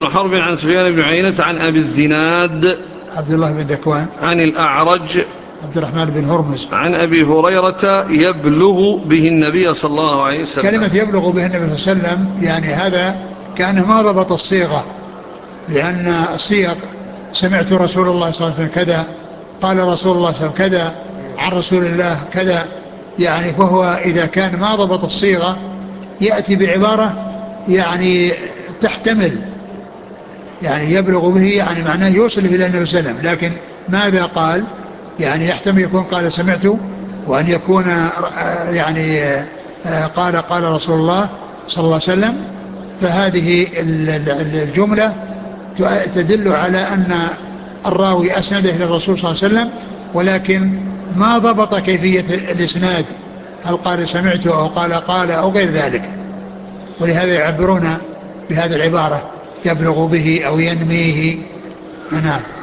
حرب عن سفيان بن عيينة عن أبي الزناد عبد الله بن ذكوان عن الأعرج عبد الرحمن بن هرمز عن أبي هريرة يبلغ به النبي صلى الله عليه وسلم. كلمة يبلغ به النبي صلى الله عليه وسلم يعني هذا كأنه ما ضبط الصيغة، لأن الصيغ سمعت رسول الله صلى الله عليه وسلم كذا، قال رسول الله صلى الله عليه وسلم كذا، عن رسول الله كذا، يعني فهو إذا كان ما ضبط الصيغة يأتي بعبارة يعني تحتمل، يعني يبلغ به يعني معناه يوصله إلى النبي صلى الله عليه وسلم، لكن ماذا قال؟ يعني يحتمل يكون قال سمعت، وأن يكون يعني قال رسول الله صلى الله عليه وسلم. فهذه الجملة تدل على أن الراوي أسنده إلى الرسول صلى الله عليه وسلم، ولكن ما ضبط كيفية الإسناد، هل قال سمعت أو قال أو غير ذلك، ولهذا يعبرون بهذه العبارة يبلغ به أو ينميه. نعم.